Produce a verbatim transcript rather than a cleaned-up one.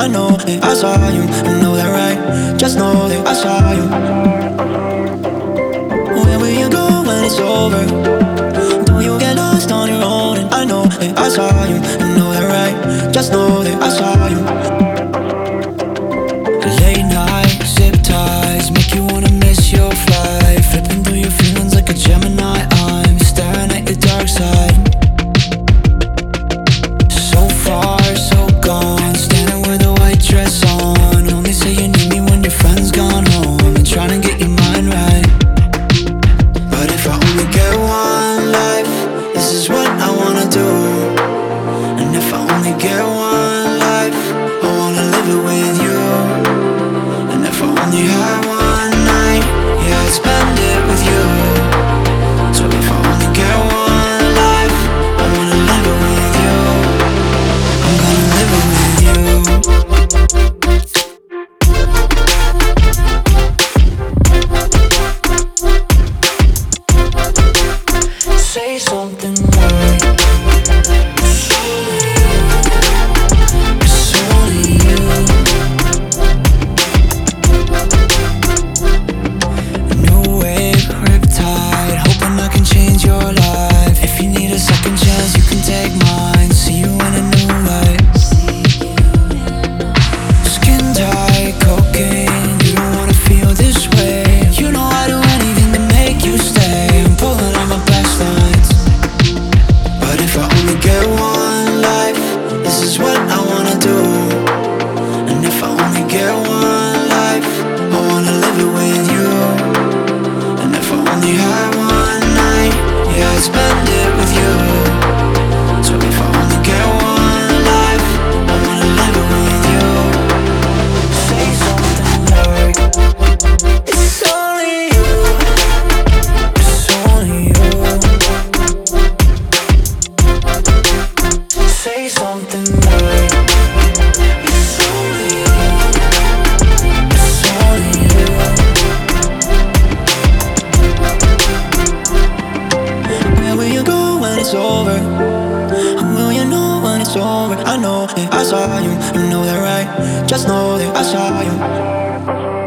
I know that I saw you, you know that right? Just know that I saw you. Where will you go when it's over? Do you get lost on your own? And I know that I saw you, you know that right? Just know that I saw you. Late night, zip ties, make you wanna miss your flight. Flipping through your feelings like a Gemini. I'm staring at your dark side. So far, so gone, standing with a white dress on. Only say you need me when your friend's gone home, and trying to get your mind right. But if I only get one life, this is what I wanna do. And if I only get one life, I wanna live it with you. And if I only had one night, yeah, I'd spend it with you. So if I only get one life, I wanna live it with you. I'm gonna live it with you. Say something right. It's only you. It's only you. New wave, riptide, hoping I can change your life. If you need a second chance, you can take mine. See you in a new light. Skin tight, cocaine, you don't wanna feel this way. You know I'd do anything to make you stay. I'm pulling on my best lines. But if I only get one life, this is what I wanna do. And if I only get one life, I wanna live it with you. And if I only had one night, yeah, I'd spend it with you. So if I only get one life, I wanna live it with you. Say something like, it's only you. It's only you. Say something like, it's only you. It's only you. Where will you go when it's over? How will you know when it's over? I know that I saw you, you know that right? Just know that I saw you.